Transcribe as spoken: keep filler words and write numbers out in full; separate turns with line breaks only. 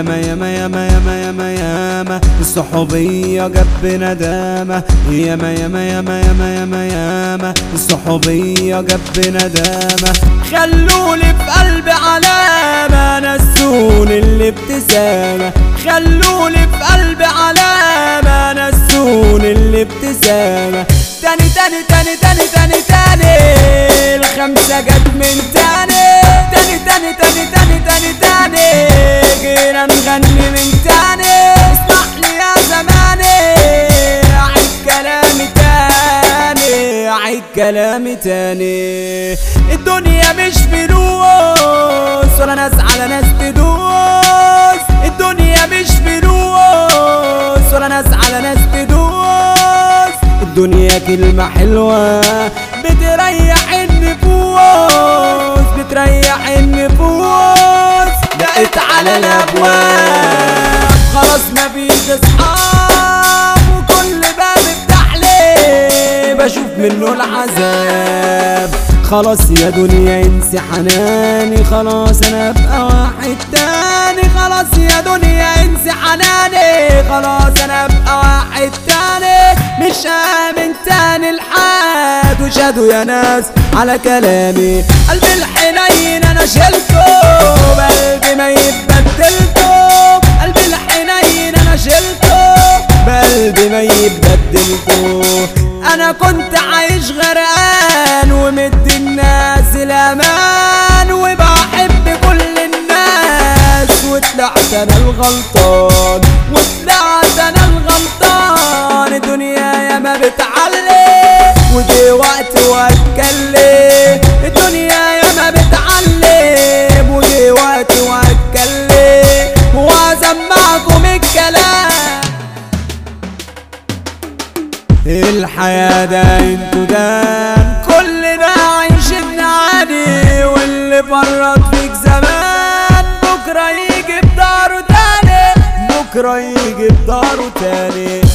ياما ياما ياما ياما ياما ياما الصحوبية جاب ندامة، ياما ياما ياما ياما ياما ياما الصحوبية جاب ندامة. خلولي في قلبي علامة، نسوني الابتسامة، خلولي في قلبي علامة، نسوني الابتسامة. تاني تاني تاني تاني تاني تاني الخمسة جت من تاني، تاني تاني تاني تاني تاني تاني جينا نغني من تاني. اسمح لي يا زماني أعيد كلامي تاني، أعيد كلامي تاني. الدنيا مش فلوس ولا ناس على ناس تدوس، الدنيا مش فلوس ولا ناس على ناس تدوس. الدنيا كلمة حلوة بتريح النفوس، بتريح النفوس. دقت على الابواب خلاص مفيش اصحاب، وكل باب افتح لي بشوف منه العذاب. خلاص يا دنيا انسي حناني، خلاص انا ابقى واحد تاني. خلاص يا دنيا انسي حناني، خلاص انا ابقى واحد تاني. مش آمن تاني لحد وشادوا يا ناس على كلامي. قلبي الحنين انا شلته، بقلبي ميت بدلته. قلبي الحنين انا شلته، بقلبي ميت بدلته. انا كنت عايش غرقان ومدي الناس الامان، وبحب كل الناس، وطلعت انا الغلطان، وطلعت انا الغلطان. الدنيا ياما بتعلي ودي وقت واتكلم، الدنيا ياما بتعلم ودي وقت واتكلم، واسمعكم الكلام. الحياة ده انتو دان كلنا عايشين عادي، واللي فرط فيك زمان بكرة يجي بداره تاني، بكرة يجي بداره تاني.